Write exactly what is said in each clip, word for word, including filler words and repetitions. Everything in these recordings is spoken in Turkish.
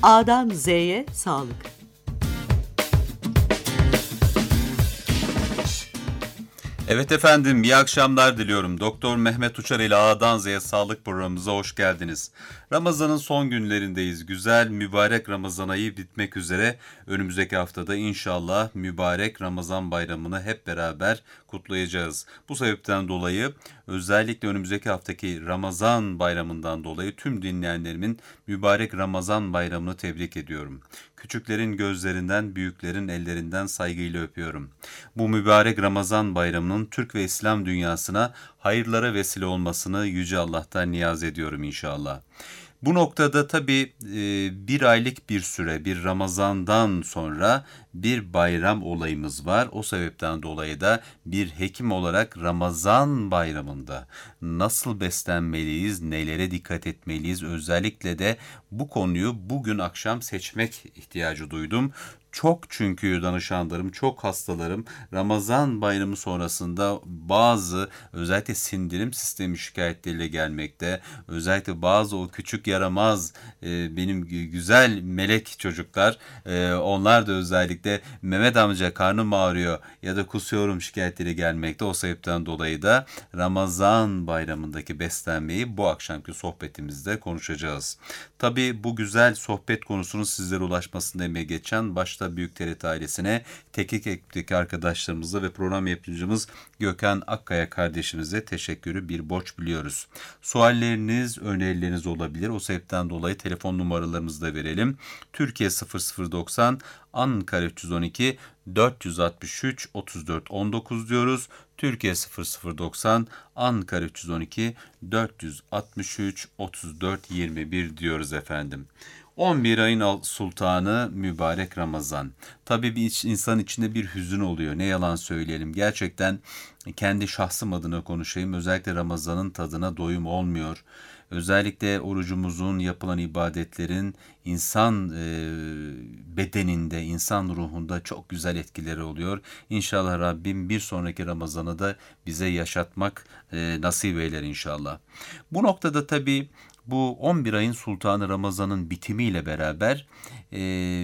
A'dan Z'ye sağlık. Evet efendim, iyi akşamlar diliyorum. Doktor Mehmet Uçar ile A'dan Z'ye sağlık programımıza hoş geldiniz. Ramazan'ın son günlerindeyiz. Güzel, mübarek Ramazan ayı bitmek üzere. Önümüzdeki haftada inşallah mübarek Ramazan bayramını hep beraber kutlayacağız. Bu sebepten dolayı özellikle önümüzdeki haftaki Ramazan bayramından dolayı tüm dinleyenlerimin mübarek Ramazan bayramını tebrik ediyorum. Küçüklerin gözlerinden, büyüklerin ellerinden saygıyla öpüyorum. Bu mübarek Ramazan bayramının Türk ve İslam dünyasına hayırlara vesile olmasını Yüce Allah'tan niyaz ediyorum inşallah. Bu noktada tabii bir aylık bir süre, bir Ramazan'dan sonra bir bayram olayımız var. O sebepten dolayı da bir hekim olarak Ramazan bayramında nasıl beslenmeliyiz, nelere dikkat etmeliyiz, özellikle de bu konuyu bugün akşam seçmek ihtiyacı duydum. Çok çünkü danışanlarım, çok hastalarım Ramazan bayramı sonrasında bazı özellikle sindirim sistemi şikayetleriyle gelmekte. Özellikle bazı o küçük yaramaz e, benim güzel melek çocuklar e, onlar da özellikle Mehmet amca karnım ağrıyor ya da kusuyorum şikayetleri gelmekte. O sebepten dolayı da Ramazan bayramındaki beslenmeyi bu akşamki sohbetimizde konuşacağız. Tabii bu güzel sohbet konusunun sizlere ulaşmasında emeği geçen başta Büyük T R T ailesine, teknik ekipteki arkadaşlarımıza ve program yapımcımız Gökhan Akkaya kardeşimize teşekkürü bir borç biliyoruz. Sualleriniz, önerileriniz olabilir. O sebepten dolayı telefon numaralarımızı da verelim. Türkiye sıfır sıfır doksan, Ankara üç yüz on iki, dört yüz altmış üç, otuz dört on dokuz diyoruz. Türkiye sıfır sıfır doksan, Ankara üç yüz on iki, dört yüz altmış üç, otuz dört yirmi bir diyoruz efendim. on bir ayın sultanı mübarek Ramazan. Tabii bir insan içinde bir hüzün oluyor. Ne yalan söyleyelim. Gerçekten kendi şahsım adına konuşayım. Özellikle Ramazan'ın tadına doyum olmuyor. Özellikle orucumuzun, yapılan ibadetlerin insan e, bedeninde, insan ruhunda çok güzel etkileri oluyor. İnşallah Rabbim bir sonraki Ramazan'ı da bize yaşatmak e, nasip eyler inşallah. Bu noktada tabii bu on bir ayın sultanı Ramazan'ın bitimiyle beraber e,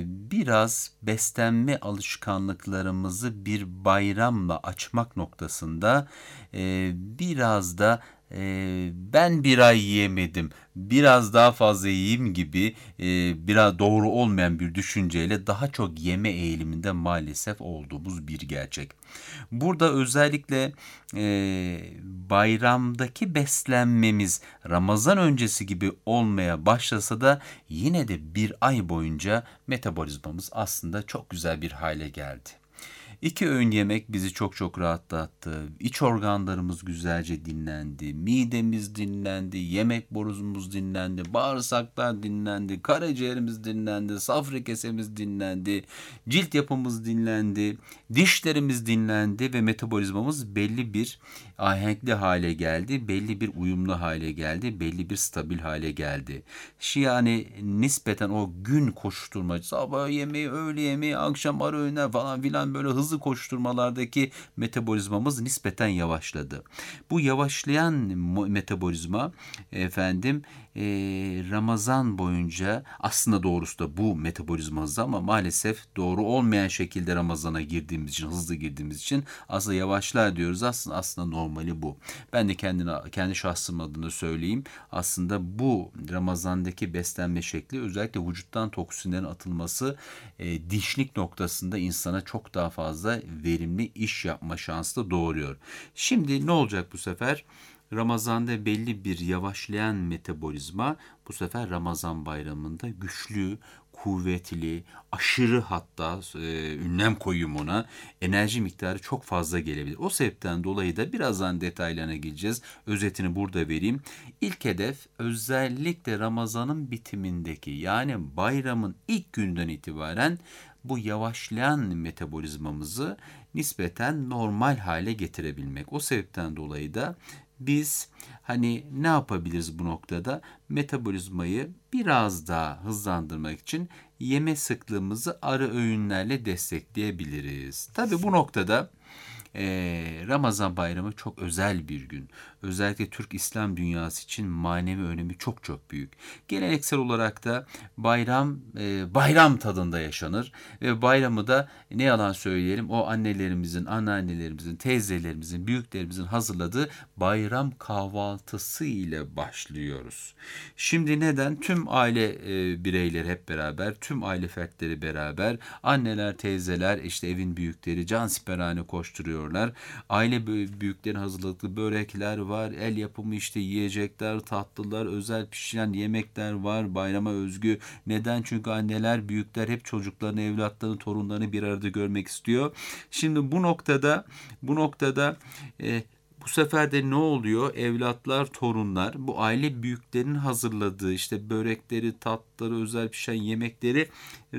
biraz beslenme alışkanlıklarımızı bir bayramla açmak noktasında e, biraz da e, ben bir ay yiyemedim, biraz daha fazla yiyeyim gibi e, biraz doğru olmayan bir düşünceyle daha çok yeme eğiliminde maalesef olduğumuz bir gerçek. Burada özellikle e, bayramdaki beslenmemiz Ramazan öncesi gibi olmaya başlasa da yine de bir ay boyunca metabolizmamız aslında çok güzel bir hale geldi. İki öğün yemek bizi çok çok rahatlattı. İç organlarımız güzelce dinlendi. Midemiz dinlendi. Yemek borumuz dinlendi. Bağırsaklar dinlendi. Karaciğerimiz dinlendi. Safra kesemiz dinlendi. Cilt yapımız dinlendi. Dişlerimiz dinlendi ve metabolizmamız belli bir ahenkli hale geldi. Belli bir uyumlu hale geldi. Belli bir stabil hale geldi. Şu yani nispeten o gün koşturmacı, sabah yemeği, öğle yemeği, akşam ara öğünler falan filan böyle hızlı hızlı koşturmalardaki metabolizmamız nispeten yavaşladı. Bu yavaşlayan metabolizma efendim e, Ramazan boyunca aslında doğrusu da bu metabolizma hızı ama maalesef doğru olmayan şekilde Ramazan'a girdiğimiz için, hızlı girdiğimiz için aslında yavaşlar diyoruz. Aslında aslında normali bu. Ben de kendine, kendi şahsım adına söyleyeyim. Aslında bu Ramazan'daki beslenme şekli özellikle vücuttan toksinlerin atılması e, dişlik noktasında insana çok daha fazla verimli iş yapma şansı da doğuruyor. Şimdi ne olacak bu sefer? Ramazan'da belli bir yavaşlayan metabolizma bu sefer Ramazan bayramında güçlü, kuvvetli, aşırı hatta e, ünlem koyayım ona, enerji miktarı çok fazla gelebilir. O sebepten dolayı da birazdan detaylarına gireceğiz. Özetini burada vereyim. İlk hedef özellikle Ramazan'ın bitimindeki yani bayramın ilk günden itibaren bu yavaşlayan metabolizmamızı nispeten normal hale getirebilmek. O sebepten dolayı da biz hani ne yapabiliriz bu noktada? Metabolizmayı biraz daha hızlandırmak için yeme sıklığımızı ara öğünlerle destekleyebiliriz. Tabii bu noktada Ee, Ramazan bayramı çok özel bir gün. Özellikle Türk İslam dünyası için manevi önemi çok çok büyük. Geleneksel olarak da bayram e, bayram tadında yaşanır ve bayramı da ne yalan söyleyelim o annelerimizin, anneannelerimizin, teyzelerimizin, büyüklerimizin hazırladığı bayram kahvaltısı ile başlıyoruz. Şimdi neden? Tüm aile e, bireyleri hep beraber, tüm aile fertleri beraber, anneler, teyzeler, işte evin büyükleri cansiperhane koşturuyorlar. Aile büyüklerin hazırladığı börekler var, el yapımı işte yiyecekler, tatlılar, özel pişiren yemekler var, bayrama özgü. Neden? Çünkü anneler, büyükler hep çocuklarını, evlatlarını, torunlarını bir arada görmek istiyor. Şimdi bu noktada, bu noktada e, bu sefer de ne oluyor? Evlatlar, torunlar bu aile büyüklerinin hazırladığı işte börekleri, tatlıları, özel pişen yemekleri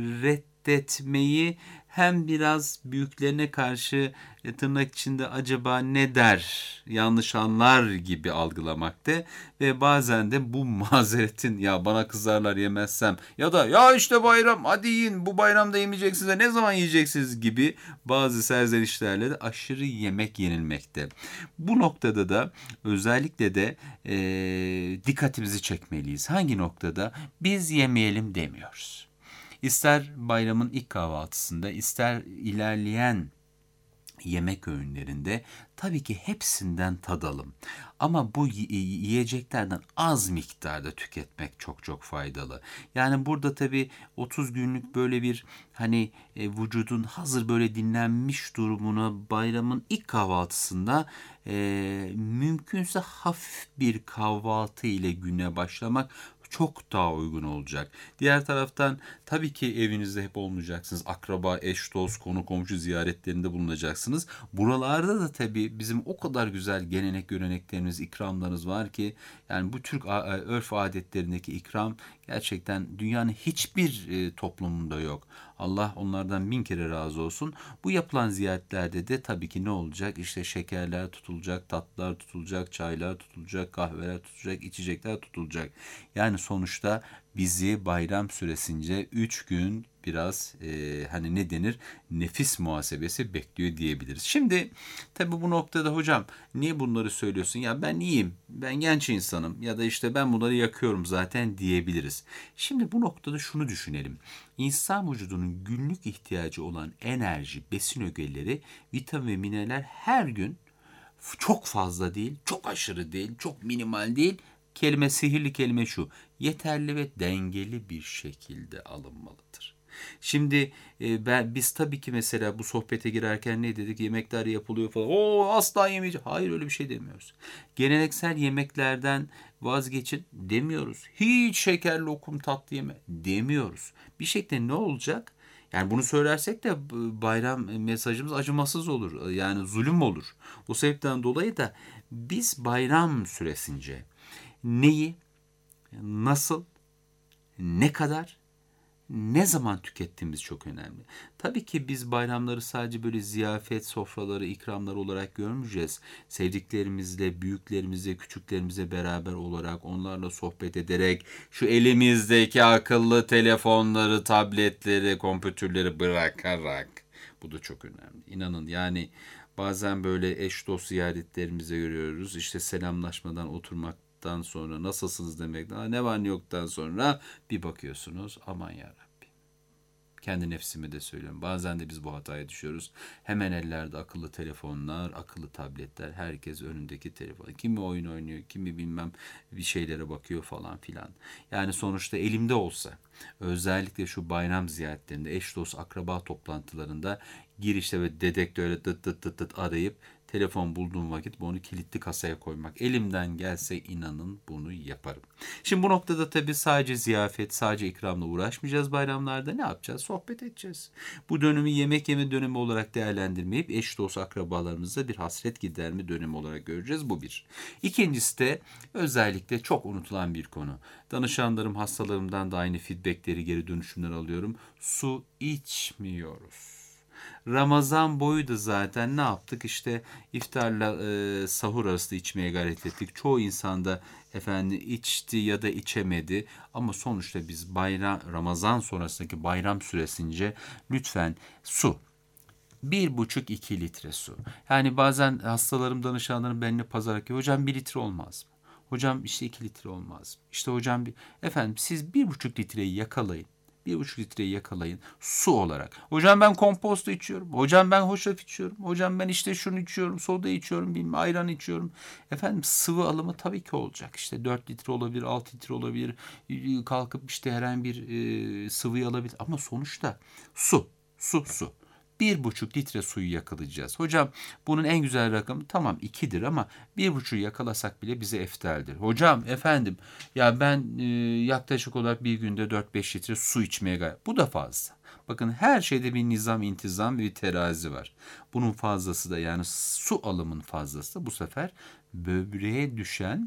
reddetmeyi hem biraz büyüklerine karşı e, tırnak içinde acaba ne der, yanlış anlar gibi algılamakta ve bazen de bu mazeretin ya bana kızarlar yemezsem ya da ya işte bayram hadi yiyin bu bayramda yemeyeceksiniz de ne zaman yiyeceksiniz gibi bazı serzenişlerle de aşırı yemek yenilmekte. Bu noktada da özellikle de e, dikkatimizi çekmeliyiz. Hangi noktada? Biz yemeyelim demiyoruz. İster bayramın ilk kahvaltısında, ister ilerleyen yemek öğünlerinde tabii ki hepsinden tadalım. Ama bu yiyeceklerden az miktarda tüketmek çok çok faydalı. Yani burada tabii otuz günlük böyle bir hani e, vücudun hazır böyle dinlenmiş durumuna bayramın ilk kahvaltısında e, mümkünse hafif bir kahvaltı ile güne başlamak çok daha uygun olacak. Diğer taraftan tabii ki evinizde hep olmayacaksınız. Akraba, eş, dost, konu komşu ziyaretlerinde bulunacaksınız. Buralarda da tabii bizim o kadar güzel gelenek göreneklerimiz, ikramlarımız var ki yani bu Türk örf adetlerindeki ikram gerçekten dünyanın hiçbir e, toplumunda yok. Allah onlardan bin kere razı olsun. Bu yapılan ziyaretlerde de tabii ki ne olacak? İşte şekerler tutulacak, tatlılar tutulacak, çaylar tutulacak, kahveler tutulacak, içecekler tutulacak. Yani sonuçta bizi bayram süresince üç gün biraz e, hani ne denir nefis muhasebesi bekliyor diyebiliriz. Şimdi tabii bu noktada hocam niye bunları söylüyorsun? Ya ben iyiyim, ben genç insanım ya da işte ben bunları yakıyorum zaten diyebiliriz. Şimdi bu noktada şunu düşünelim. İnsan vücudunun günlük ihtiyacı olan enerji, besin ögeleri, vitamin ve mineraller her gün çok fazla değil, çok aşırı değil, çok minimal değil. Kelime sihirli kelime şu. Yeterli ve dengeli bir şekilde alınmalıdır. Şimdi e, ben biz tabii ki mesela bu sohbete girerken ne dedik? Yemekler yapılıyor falan. Oo asla yemeyeceğim. Hayır öyle bir şey demiyoruz. Geleneksel yemeklerden vazgeçin demiyoruz. Hiç şekerli lokum tatlı yeme demiyoruz. Bir şekilde ne olacak? Yani bunu söylersek de bayram mesajımız acımasız olur. Yani zulüm olur. O sebepten dolayı da biz bayram süresince neyi, nasıl, ne kadar, ne zaman tükettiğimiz çok önemli. Tabii ki biz bayramları sadece böyle ziyafet sofraları, ikramlar olarak görmeyeceğiz. Sevdiklerimizle, büyüklerimizle, küçüklerimizle beraber olarak, onlarla sohbet ederek, şu elimizdeki akıllı telefonları, tabletleri, kompütürleri bırakarak. Bu da çok önemli. İnanın yani bazen böyle eş dost ziyaretlerimize görüyoruz. İşte selamlaşmadan oturmak sonra nasılsınız demekten ne var ne yoktan sonra bir bakıyorsunuz aman yarabbim. Kendi nefsime de söylüyorum. Bazen de biz bu hataya düşüyoruz. Hemen ellerde akıllı telefonlar, akıllı tabletler. Herkes önündeki telefon. Kimi oyun oynuyor, kimi bilmem bir şeylere bakıyor falan filan. Yani sonuçta elimde olsa özellikle şu bayram ziyaretlerinde, eş dost akraba toplantılarında girişte ve dedektörle dıt dıt dıt dıt arayıp telefon bulduğum vakit bunu kilitli kasaya koymak. Elimden gelse inanın bunu yaparım. Şimdi bu noktada tabii sadece ziyafet, sadece ikramla uğraşmayacağız bayramlarda. Ne yapacağız? Sohbet edeceğiz. Bu dönemi yemek yeme dönemi olarak değerlendirmeyip eş dost akrabalarımızla bir hasret giderme dönemi olarak göreceğiz. Bu bir. İkincisi de özellikle çok unutulan bir konu. Danışanlarım, hastalarımdan da aynı feedbackleri, geri dönüşümler alıyorum. Su içmiyoruz. Ramazan boyu da zaten ne yaptık? İşte iftarla e, sahur arası içmeye gayret ettik. Çoğu insan da efendim içti ya da içemedi. Ama sonuçta biz bayram Ramazan sonrasındaki bayram süresince lütfen su. Bir buçuk iki litre su. Yani bazen hastalarım, danışanlarım benimle pazara gidiyor. Hocam bir litre olmaz mı? Hocam işte iki litre olmaz mı? İşte hocam bir... Efendim siz bir buçuk litreyi yakalayın. Bir buçuk litreyi yakalayın su olarak. Hocam ben komposto içiyorum. Hocam ben hoşaf içiyorum. Hocam ben işte şunu içiyorum. Soda içiyorum. Bilmem, ayran içiyorum. Efendim sıvı alımı tabii ki olacak. İşte dört litre olabilir, altı litre olabilir. Kalkıp işte herhangi bir e, sıvıyı alabilir. Ama sonuçta su, su, su. Bir buçuk litre suyu yakalayacağız. Hocam bunun en güzel rakamı tamam ikidir ama bir buçuğu yakalasak bile bize eftaldir. Hocam efendim ya ben e, yaklaşık olarak bir günde dört beş litre su içmeye gayret. Bu da fazla. Bakın her şeyde bir nizam, intizam ve bir terazi var. Bunun fazlası da yani su alımın fazlası da bu sefer böbreğe düşen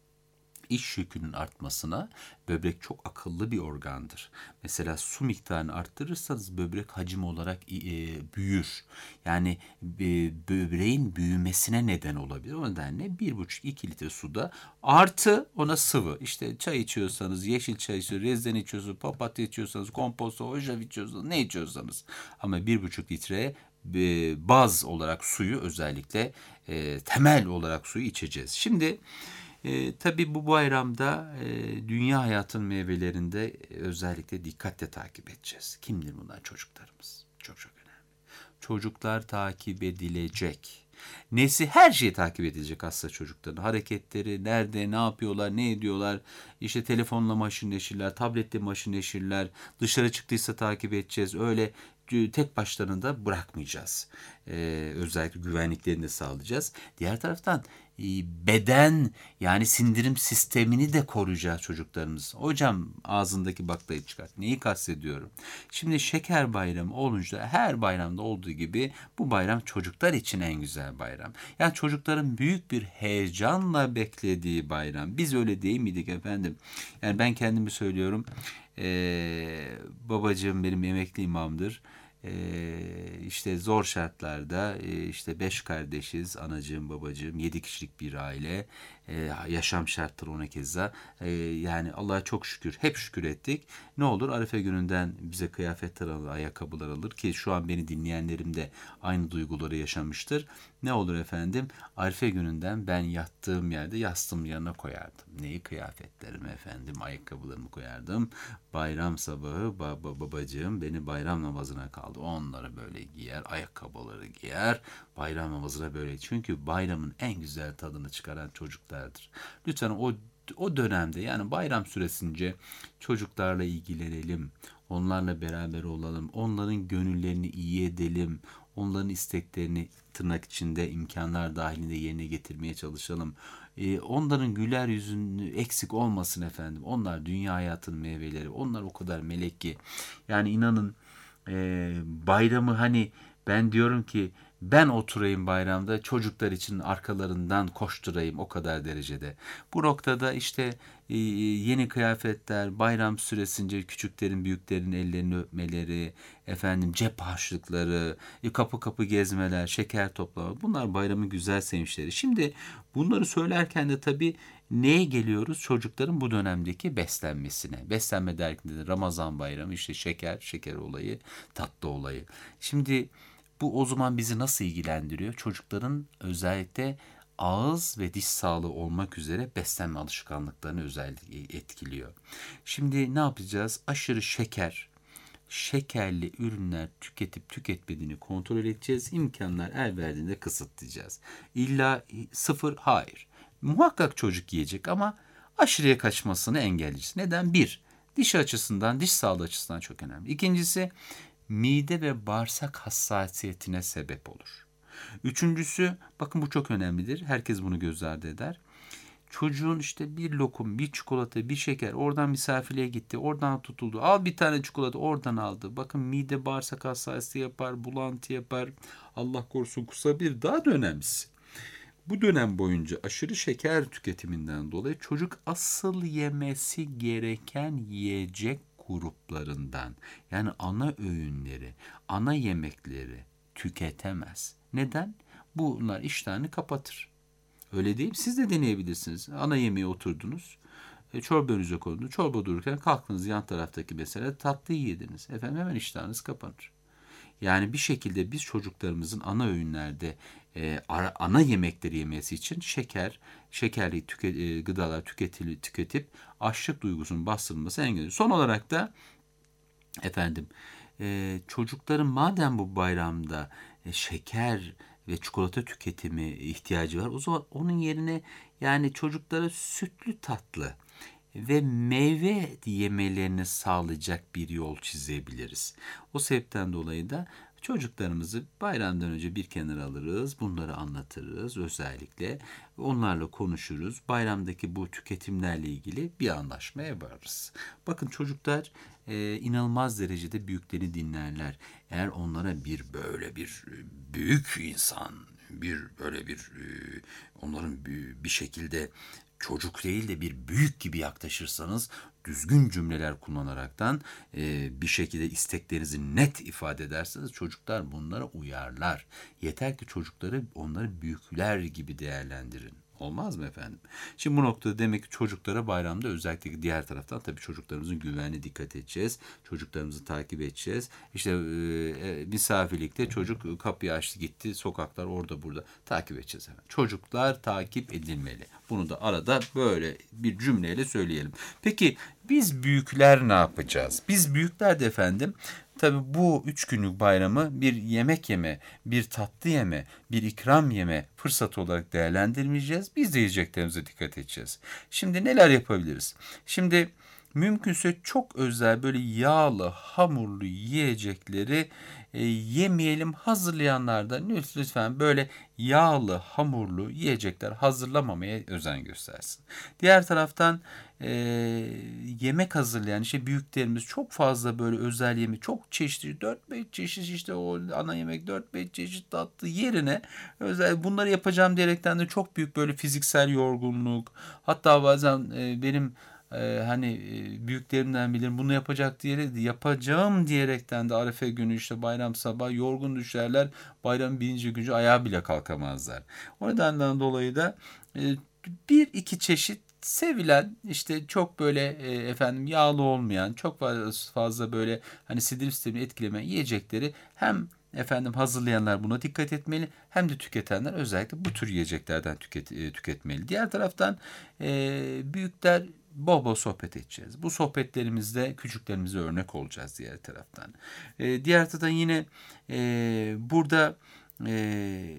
iş yükünün artmasına, böbrek çok akıllı bir organdır. Mesela su miktarını arttırırsanız böbrek hacim olarak e, büyür. Yani e, böbreğin büyümesine neden olabilir. O nedenle bir buçuk iki litre suda artı ona sıvı. İşte çay içiyorsanız, yeşil çay içiyorsanız, rezene içiyorsanız, papatya içiyorsanız, komposto, hoşaf içiyorsanız, ne içiyorsanız. Ama bir buçuk litre e, baz olarak suyu özellikle e, temel olarak suyu içeceğiz. Şimdi E, tabii bu bayramda e, dünya hayatın meyvelerinde e, özellikle dikkatle takip edeceğiz. Kimdir bunlar? Çocuklarımız. Çok çok önemli. Çocuklar takip edilecek. Nesi her şeyi takip edilecek aslında çocukların. Hareketleri, nerede, ne yapıyorlar, ne ediyorlar. İşte telefonla maşın neşirler, tabletle maşın neşirler. Dışarı çıktıysa takip edeceğiz. Öyle tek başlarına da bırakmayacağız. Ee, özellikle güvenliklerini de sağlayacağız. Diğer taraftan beden yani sindirim sistemini de koruyacağız çocuklarımız. Hocam ağzındaki baklayı çıkart. Neyi kastediyorum? Şimdi şeker bayramı olunca her bayramda olduğu gibi bu bayram çocuklar için en güzel bayram. Yani çocukların büyük bir heyecanla beklediği bayram. Biz öyle değil miydik efendim? Yani ben kendimi söylüyorum. Ee, babacığım benim emekli imamdır. Ee, işte zor şartlarda e, işte beş kardeşiz, anacığım, babacığım, yedi kişilik bir aile, e, yaşam şartları ona keza. E, yani Allah'a çok şükür, hep şükür ettik. Ne olur Arife gününden bize kıyafetler alır, ayakkabılar alır ki şu an beni dinleyenlerim de aynı duyguları yaşamıştır. Ne olur efendim Arife gününden ben yattığım yerde yastığım yanına koyardım. Neyi? Kıyafetlerimi efendim, ayakkabılarımı koyardım. Bayram sabahı baba, babacığım beni bayram namazına kaldı. Onları böyle giyer, ayakkabıları giyer, bayram namazına böyle. Çünkü bayramın en güzel tadını çıkaran çocuklardır. Lütfen o o dönemde yani bayram süresince çocuklarla ilgilenelim. Onlarla beraber olalım. Onların gönüllerini iyi edelim. Onların isteklerini tırnak içinde imkanlar dahilinde yerine getirmeye çalışalım. Ee, onların güler yüzünü eksik olmasın efendim. Onlar dünya hayatının meyveleri. Onlar o kadar melek ki. Yani inanın e, bayramı hani ben diyorum ki ben oturayım bayramda çocuklar için arkalarından koşturayım o kadar derecede. Bu noktada işte e, yeni kıyafetler, bayram süresince küçüklerin büyüklerin ellerini öpmeleri, efendim cep harçlıkları, e, kapı kapı gezmeler, şeker toplama bunlar bayramın güzel sevinçleri. Şimdi bunları söylerken de tabii neye geliyoruz? Çocukların bu dönemdeki beslenmesine. Beslenme derken de Ramazan bayramı işte şeker, şeker olayı, tatlı olayı. Şimdi bu o zaman bizi nasıl ilgilendiriyor? Çocukların özellikle ağız ve diş sağlığı olmak üzere beslenme alışkanlıklarını özellikle etkiliyor. Şimdi ne yapacağız? Aşırı şeker, şekerli ürünler tüketip tüketmediğini kontrol edeceğiz. İmkanlar el verdiğinde kısıtlayacağız. İlla sıfır hayır. Muhakkak çocuk yiyecek ama aşırıya kaçmasını engelleyeceğiz. Neden? Bir, diş açısından, diş sağlığı açısından çok önemli. İkincisi, mide ve bağırsak hassasiyetine sebep olur. Üçüncüsü, bakın bu çok önemlidir. Herkes bunu göz ardı eder. Çocuğun işte bir lokum, bir çikolata, bir şeker oradan misafirliğe gitti, oradan tutuldu. Al bir tane çikolata oradan aldı. Bakın mide bağırsak hassasiyeti yapar, bulantı yapar. Allah korusun kusabilir. Daha da önemlisi. Bu dönem boyunca aşırı şeker tüketiminden dolayı çocuk asıl yemesi gereken yiyecek gruplarından yani ana öğünleri, ana yemekleri tüketemez. Neden? Bunlar iştahını kapatır. Öyle değil mi? Siz de deneyebilirsiniz. Ana yemeğe oturdunuz. E, çorba önünüze kondu. Çorba dururken kalktınız yan taraftaki mesela tatlıyı yediniz. Efendim hemen iştahınız kapanır. Yani bir şekilde biz çocuklarımızın ana öğünlerde e, ara, ana yemekleri yemesi için şeker, şekerli tüke, e, gıdalar tüketili, tüketip açlık duygusunun bastırılması engelliyor. Son olarak da efendim e, çocukların madem bu bayramda e, şeker ve çikolata tüketimi ihtiyacı var, o zaman onun yerine yani çocuklara sütlü tatlı ve meyve yemelerini sağlayacak bir yol çizebiliriz. O sebepten dolayı da çocuklarımızı bayramdan önce bir kenara alırız, bunları anlatırız özellikle. Onlarla konuşuruz. Bayramdaki bu tüketimlerle ilgili bir anlaşmaya varırız. Bakın çocuklar e, inanılmaz derecede büyüklerini dinlerler. Eğer onlara bir böyle bir büyük insan, bir böyle bir e, onların bir, bir şekilde çocuk değil de bir büyük gibi yaklaşırsanız, düzgün cümleler kullanaraktan e, bir şekilde isteklerinizi net ifade ederseniz çocuklar bunlara uyarlar. Yeter ki çocukları onları büyükler gibi değerlendirin. Olmaz mı efendim? Şimdi bu noktada demek ki çocuklara bayramda özellikle diğer taraftan tabii çocuklarımızın güvenliğine dikkat edeceğiz. Çocuklarımızı takip edeceğiz. İşte e, misafirlikte çocuk kapıyı açtı gitti, sokaklar orada burada takip edeceğiz efendim. Çocuklar takip edilmeli. Bunu da arada böyle bir cümleyle söyleyelim. Peki biz büyükler ne yapacağız? Biz büyükler de efendim tabii bu üç günlük bayramı bir yemek yeme, bir tatlı yeme, bir ikram yeme fırsatı olarak değerlendirmeyeceğiz. Biz de yiyeceklerimize dikkat edeceğiz. Şimdi neler yapabiliriz? Şimdi mümkünse çok özel böyle yağlı, hamurlu yiyecekleri e, yemeyelim. Hazırlayanlar da lütfen böyle yağlı, hamurlu yiyecekler hazırlamamaya özen göstersin. Diğer taraftan e, yemek hazırlayan işte büyüklerimiz çok fazla böyle özel yemek, çok çeşitli dört beş çeşit işte o ana yemek dört beş çeşit tatlı yerine özel bunları yapacağım diyerekten de çok büyük böyle fiziksel yorgunluk, hatta bazen e, benim Ee, hani e, büyüklerimden bilirim bunu yapacak diye yapacağım diyerekten de Arefe günü işte bayram sabah yorgun düşerler, bayram birinci günü ayağa bile kalkamazlar. O nedenden dolayı da e, bir iki çeşit sevilen işte çok böyle e, efendim yağlı olmayan, çok fazla, fazla böyle hani sindirim sistemini etkilemeyen yiyecekleri hem efendim hazırlayanlar buna dikkat etmeli, hem de tüketenler özellikle bu tür yiyeceklerden tüket, e, tüketmeli. Diğer taraftan e, büyükler bol bol sohbet edeceğiz. Bu sohbetlerimizde küçüklerimize örnek olacağız diğer taraftan. E, diğer taraftan yine e, burada e,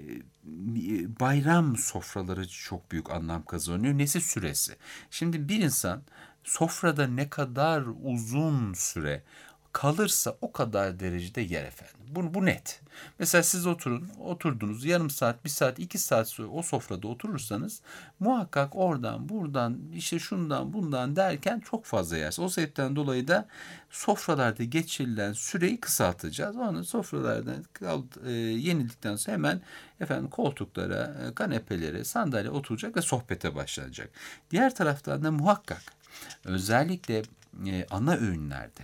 bayram sofraları çok büyük anlam kazanıyor. Nesi süresi? Şimdi bir insan sofrada ne kadar uzun süre kalırsa o kadar derecede yer efendim. Bu, bu net. Mesela siz oturun, oturdunuz yarım saat, bir saat, iki saat sonra o sofrada oturursanız muhakkak oradan, buradan, işte şundan, bundan derken çok fazla yersiniz. O sebepten dolayı da sofralarda geçirilen süreyi kısaltacağız. Onu sofralardan e, yenildikten sonra hemen efendim koltuklara, e, kanepelere, sandalye oturacak ve sohbete başlanacak. Diğer taraftan da muhakkak özellikle e, ana öğünlerde,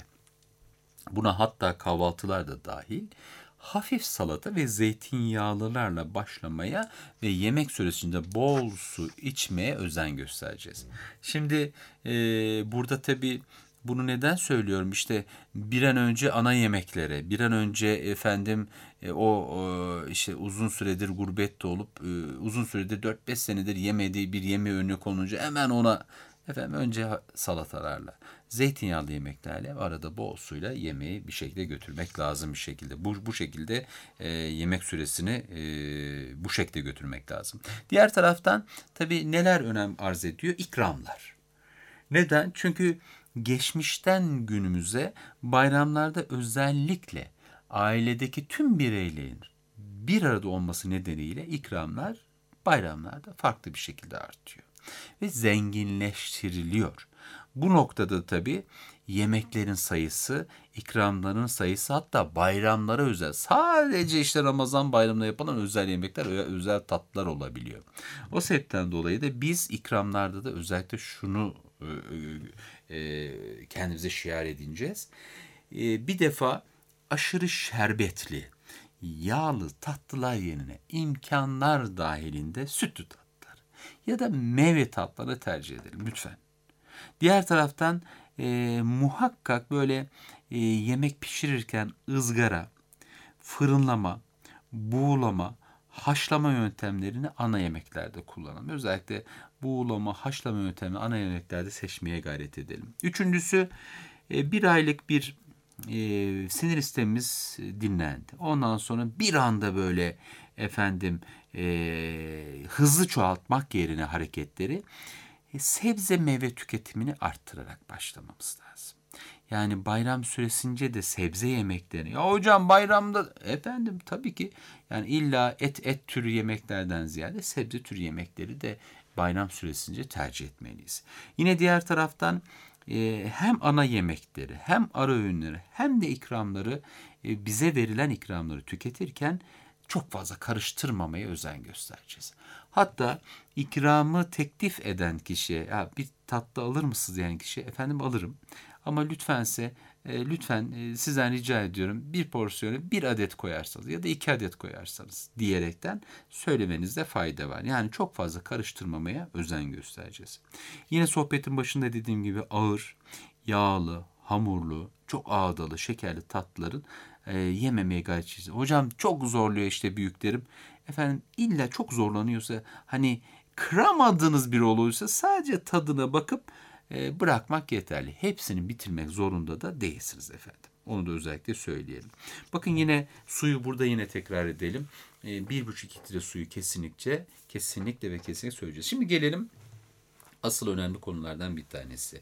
buna hatta kahvaltılar da dahil, hafif salata ve zeytinyağlılarla başlamaya ve yemek süresinde bol su içmeye özen göstereceğiz. Şimdi e, burada tabii bunu neden söylüyorum? İşte bir an önce ana yemeklere, bir an önce efendim e, o, o işte uzun süredir gurbette olup e, uzun süredir dört beş senedir yemediği bir yeme önüne konunca hemen ona efendim önce salatalarla, zeytinyağlı yemeklerle arada bol suyla yemeği bir şekilde götürmek lazım bir şekilde. Bu bu şekilde e, yemek süresini e, bu şekilde götürmek lazım. Diğer taraftan tabii neler önem arz ediyor? İkramlar. Neden? Çünkü geçmişten günümüze bayramlarda özellikle ailedeki tüm bireylerin bir arada olması nedeniyle ikramlar bayramlarda farklı bir şekilde artıyor ve zenginleştiriliyor. Bu noktada tabii yemeklerin sayısı, ikramların sayısı, hatta bayramlara özel, sadece işte Ramazan bayramında yapılan özel yemekler, özel tatlılar olabiliyor. O sebepten dolayı da biz ikramlarda da özellikle şunu e, e, kendimize şiar edineceğiz. E, bir defa aşırı şerbetli, yağlı tatlılar yerine imkanlar dahilinde sütlü tatlılar ya da meyve tatlıları tercih edelim lütfen. Diğer taraftan e, muhakkak böyle e, yemek pişirirken ızgara, fırınlama, buğulama, haşlama yöntemlerini ana yemeklerde kullanalım. Özellikle buğulama, haşlama yöntemini ana yemeklerde seçmeye gayret edelim. Üçüncüsü, e, bir aylık bir e, sinir sistemimiz dinlendi. Ondan sonra bir anda böyle efendim e, hızlı çoğaltmak yerine hareketleri e, sebze meyve tüketimini arttırarak başlamamız lazım. Yani bayram süresince de sebze yemeklerini. Ya hocam bayramda efendim tabii ki yani illa et et türü yemeklerden ziyade sebze türü yemekleri de bayram süresince tercih etmeliyiz. Yine diğer taraftan e, hem ana yemekleri hem ara öğünleri hem de ikramları e, bize verilen ikramları tüketirken çok fazla karıştırmamaya özen göstereceğiz. Hatta ikramı teklif eden kişiye ya bir tatlı alır mısınız diyen kişiye efendim alırım. Ama lütfense e, lütfen e, sizden rica ediyorum bir porsiyonu bir adet koyarsanız ya da iki adet koyarsanız diyerekten söylemenizde fayda var. Yani çok fazla karıştırmamaya özen göstereceğiz. Yine sohbetin başında dediğim gibi ağır, yağlı, hamurlu, çok ağdalı, şekerli tatlıların e, yememeye gayret edeceğiz. Hocam çok zorluyor işte büyüklerim. Efendim illa çok zorlanıyorsa hani kıramadığınız bir olursa sadece tadına bakıp e, bırakmak yeterli. Hepsini bitirmek zorunda da değilsiniz efendim. Onu da özellikle söyleyelim. Bakın yine suyu burada yine tekrar edelim. E, bir buçuk litre suyu kesinlikle, kesinlikle ve kesinlikle söyleyeceğiz. Şimdi gelelim asıl önemli konulardan bir tanesi.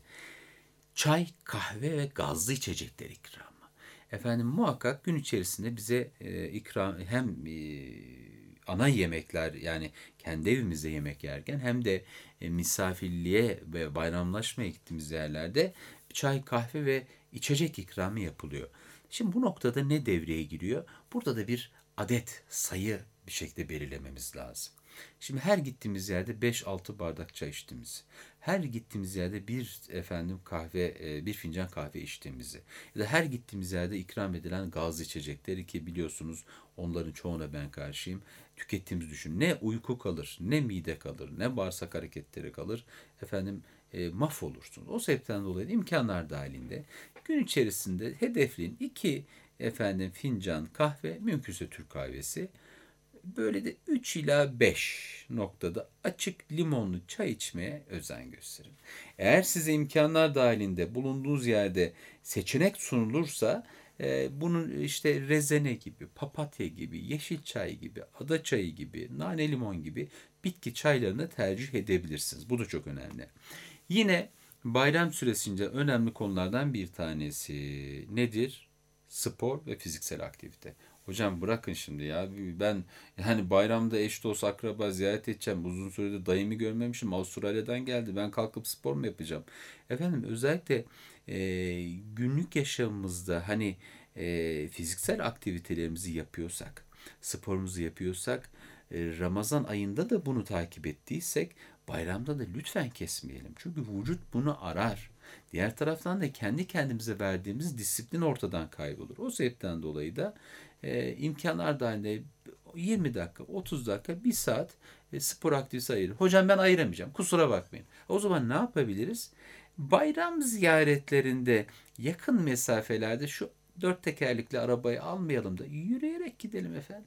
Çay, kahve ve gazlı içecekler ikramı. Efendim muhakkak gün içerisinde bize e, ikram hem e, ana yemekler yani kendi evimizde yemek yerken hem de e, misafirliğe ve bayramlaşmaya gittiğimiz yerlerde çay, kahve ve içecek ikramı yapılıyor. Şimdi bu noktada ne devreye giriyor? Burada da bir adet sayı bir şekilde belirlememiz lazım. Şimdi her gittiğimiz yerde beş altı bardak çay içtiğimizi, her gittiğimiz yerde bir efendim kahve, bir fincan kahve içtiğimizi ya da her gittiğimiz yerde ikram edilen gazlı içecekleri ki biliyorsunuz onların çoğuna ben karşıyım. Tükettiğimizi düşün. Ne uyku kalır, ne mide kalır, ne bağırsak hareketleri kalır. Efendim e, mahvolursunuz. O sebepten dolayı imkanlar dahilinde gün içerisinde hedefleyin iki efendim fincan kahve, mümkünse Türk kahvesi. Böyle de üç ila beş noktada açık limonlu çay içmeye özen gösterin. Eğer size imkanlar dahilinde bulunduğunuz yerde seçenek sunulursa e, bunun işte rezene gibi, papatya gibi, yeşil çay gibi, ada çayı gibi, nane limon gibi bitki çaylarını tercih edebilirsiniz. Bu da çok önemli. Yine bayram süresince önemli konulardan bir tanesi nedir? Spor ve fiziksel aktivite. Hocam bırakın şimdi ya. Ben yani bayramda eş dost akraba ziyaret edeceğim. Uzun süredir dayımı görmemişim. Avustralya'dan geldi. Ben kalkıp spor mu yapacağım? Efendim özellikle e, günlük yaşamımızda hani e, fiziksel aktivitelerimizi yapıyorsak, sporumuzu yapıyorsak, e, Ramazan ayında da bunu takip ettiysek bayramda da lütfen kesmeyelim. Çünkü vücut bunu arar. Diğer taraftan da kendi kendimize verdiğimiz disiplin ortadan kaybolur. O sebepten dolayı da e, imkanlar dahilinde yirmi dakika, otuz dakika, bir saat e, spor aktivitesi ayırın. Hocam ben ayıramayacağım. Kusura bakmayın. O zaman ne yapabiliriz? Bayram ziyaretlerinde yakın mesafelerde şu dört tekerlekli arabayı almayalım da yürüyerek gidelim efendim.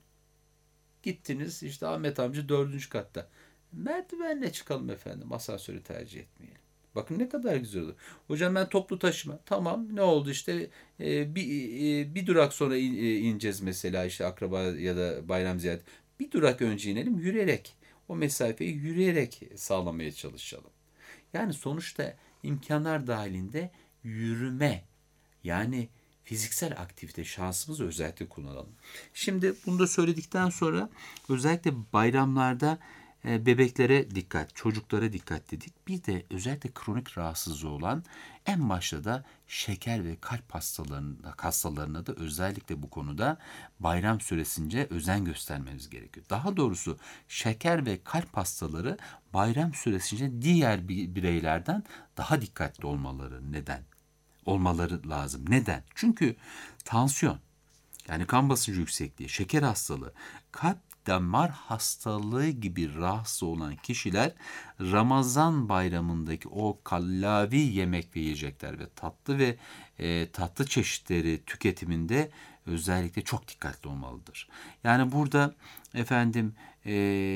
Gittiniz işte Ahmet amca dördüncü katta. Merdivenle çıkalım efendim. Asansörü tercih etmeyelim. Bakın ne kadar güzel olur. Hocam ben toplu taşıma. Tamam ne oldu işte e, bir, e, bir durak sonra in, e, ineceğiz mesela işte akraba ya da bayram ziyaret. Bir durak önce inelim yürüyerek. O mesafeyi yürüyerek sağlamaya çalışalım. Yani sonuçta imkanlar dahilinde yürüme yani fiziksel aktivite şansımızı özellikle kullanalım. Şimdi bunu da söyledikten sonra özellikle bayramlarda bebeklere dikkat, çocuklara dikkat dedik. Bir de özellikle kronik rahatsızlığı olan en başta da şeker ve kalp hastalarına, hastalarına da özellikle bu konuda bayram süresince özen göstermemiz gerekiyor. Daha doğrusu şeker ve kalp hastaları bayram süresince diğer bireylerden daha dikkatli olmaları neden? Olmaları lazım. Neden? Çünkü tansiyon, yani kan basıncı yüksekliği, şeker hastalığı, kalp damar hastalığı gibi rahatsız olan kişiler Ramazan bayramındaki o kallavi yemek ve yiyecekler ve tatlı ve e, tatlı çeşitleri tüketiminde özellikle çok dikkatli olmalıdır. Yani burada efendim e,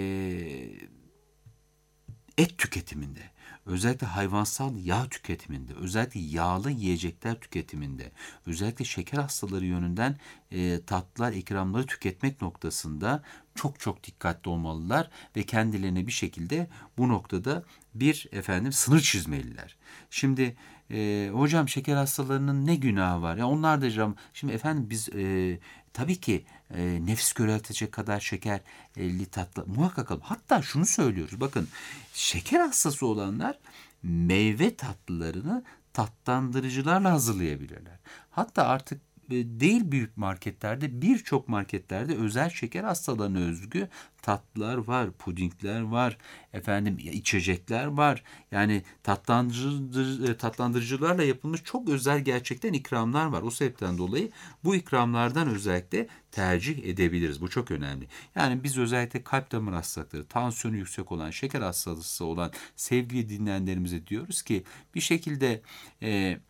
et tüketiminde, özellikle hayvansal yağ tüketiminde, özellikle yağlı yiyecekler tüketiminde, özellikle şeker hastaları yönünden e, tatlılar, ikramları tüketmek noktasında çok çok dikkatli olmalılar ve kendilerine bir şekilde bu noktada bir efendim sınır çizmeliler. Şimdi e, hocam şeker hastalarının ne günahı var? Ya onlar da cam. Şimdi efendim biz e, tabii ki e, nefis köreltecek kadar şekerli tatlı muhakkak alın. Hatta şunu söylüyoruz. Bakın şeker hastası olanlar meyve tatlılarını tatlandırıcılarla hazırlayabilirler. Hatta artık değil büyük marketlerde, birçok marketlerde özel şeker hastalarına özgü tatlılar var, pudingler var, efendim içecekler var. Yani tatlandırıcı, tatlandırıcılarla yapılmış çok özel gerçekten ikramlar var. O sebepten dolayı bu ikramlardan özellikle tercih edebiliriz. Bu çok önemli. Yani biz özellikle kalp damar hastalıkları, tansiyonu yüksek olan, şeker hastalığı olan sevgili dinleyenlerimize diyoruz ki bir şekilde e,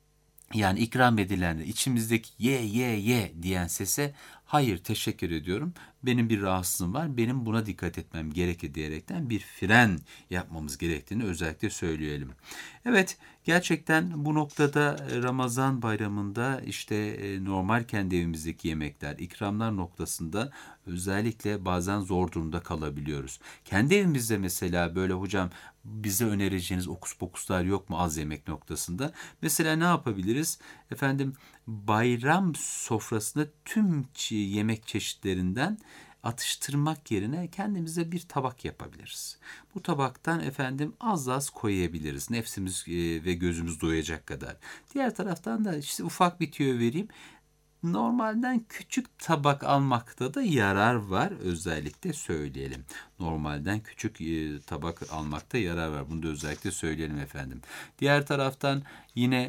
yani ikram edilenler içimizdeki ye ye ye diyen sese hayır teşekkür ediyorum, benim bir rahatsızlığım var, benim buna dikkat etmem gerekir diyerekten bir fren yapmamız gerektiğini özellikle söyleyelim. Evet, gerçekten bu noktada Ramazan bayramında işte normal kendi evimizdeki yemekler, ikramlar noktasında özellikle bazen zor durumda kalabiliyoruz. Kendi evimizde mesela böyle hocam bize önereceğiniz okus pokuslar yok mu az yemek noktasında? Mesela ne yapabiliriz? Efendim bayram sofrasında tüm yemek çeşitlerinden atıştırmak yerine kendimize bir tabak yapabiliriz. Bu tabaktan efendim az az koyabiliriz. Nefsimiz ve gözümüz doyacak kadar. Diğer taraftan da işte ufak bir tüyo vereyim. Normalden küçük tabak almakta da yarar var, özellikle söyleyelim. Normalden küçük e, tabak almakta yarar var. Bunu da özellikle söyleyelim efendim. Diğer taraftan yine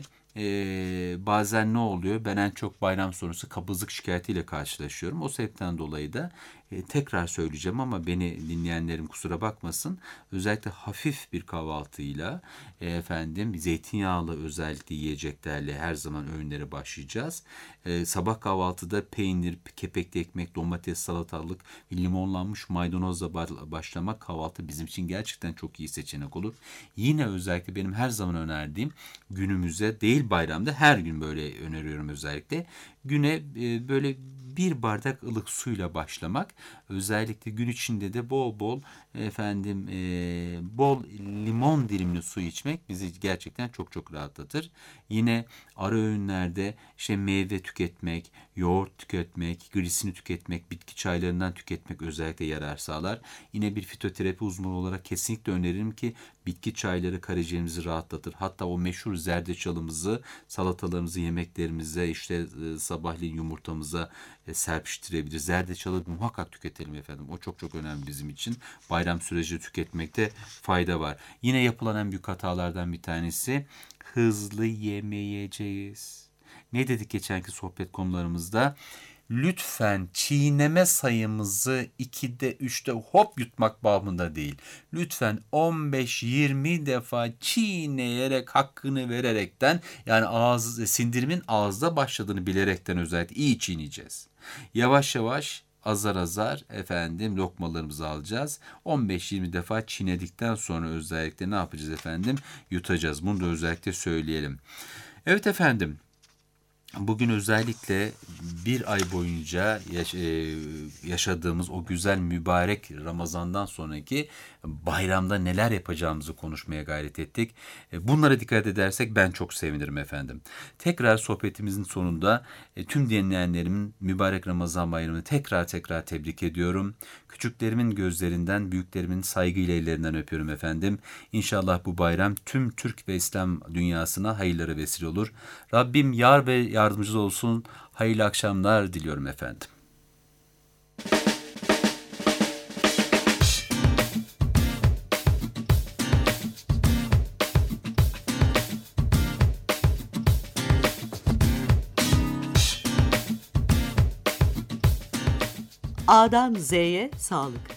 Ee, bazen ne oluyor? Ben en çok bayram sonrası kabızlık şikayetiyle karşılaşıyorum. O sebepten dolayı da e, tekrar söyleyeceğim ama beni dinleyenlerim kusura bakmasın. Özellikle hafif bir kahvaltıyla e, efendim zeytinyağlı özellikle yiyeceklerle her zaman öğünlere başlayacağız. E, sabah kahvaltıda peynir, kepekli ekmek, domates, salatalık, limonlanmış maydanozla başlamak kahvaltı bizim için gerçekten çok iyi seçenek olur. Yine özellikle benim her zaman önerdiğim günümüze değil bayramda her gün böyle öneriyorum özellikle. Güne e, böyle bir bardak ılık suyla başlamak, özellikle gün içinde de bol bol efendim e, bol limon dilimli su içmek bizi gerçekten çok çok rahatlatır. Yine ara öğünlerde işte meyve tüketmek, yoğurt tüketmek, grisini tüketmek, bitki çaylarından tüketmek özellikle yarar sağlar. Yine bir fitoterapi uzmanı olarak kesinlikle öneririm ki bitki çayları karaciğerimizi rahatlatır. Hatta o meşhur zerdeçalımızı salatalarımızı, yemeklerimize, işte e, sabahleyin yumurtamıza e, serpiştirebiliriz. Zerdeçalı muhakkak tüketelim efendim. O çok çok önemli bizim için. Bayram süreci tüketmekte fayda var. Yine yapılan en büyük hatalardan bir tanesi hızlı yemeyeceğiz. Ne dedik geçenki sohbet konularımızda? Lütfen çiğneme sayımızı ikide üçte hop yutmak babında değil. Lütfen on beş yirmi defa çiğneyerek hakkını vererekten, yani ağız sindirimin ağızda başladığını bilerekten özellikle iyi çiğneyeceğiz. Yavaş yavaş azar azar efendim lokmalarımızı alacağız. on beş yirmi defa çiğnedikten sonra özellikle ne yapacağız efendim? Yutacağız. Bunu da özellikle söyleyelim. Evet efendim. Bugün özellikle bir ay boyunca yaşadığımız o güzel mübarek Ramazan'dan sonraki bayramda neler yapacağımızı konuşmaya gayret ettik. Bunlara dikkat edersek ben çok sevinirim efendim. Tekrar sohbetimizin sonunda tüm dinleyenlerimin mübarek Ramazan bayramını tekrar tekrar tebrik ediyorum. Küçüklerimin gözlerinden, büyüklerimin saygıyla ellerinden öpüyorum efendim. İnşallah bu bayram tüm Türk ve İslam dünyasına hayırlara vesile olur. Rabbim yar ve yardımcı olsun. Hayırlı akşamlar diliyorum efendim. A'dan Z'ye sağlık.